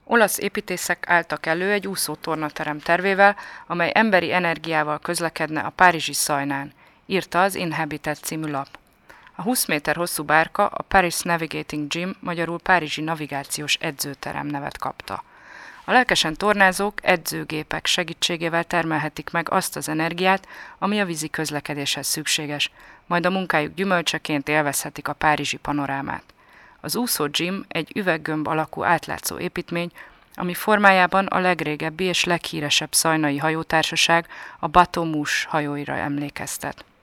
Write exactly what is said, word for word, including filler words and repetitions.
Olasz építészek álltak elő egy úszótornaterem tervével, amely emberi energiával közlekedne a párizsi Szajnán, írta az Inhabitat című lap. A húsz méter hosszú bárka a Paris Navigating Gym, magyarul Párizsi Navigációs Edzőterem nevet kapta. A lelkesen tornázók edzőgépek segítségével termelhetik meg azt az energiát, ami a vízi közlekedéshez szükséges, majd a munkájuk gyümölcseként élvezhetik a párizsi panorámát. Az úszó gym egy üveggömb alakú átlátszó építmény, ami formájában a legrégebbi és leghíresebb szajnai hajótársaság, a Bateau Mouche hajóira emlékeztet.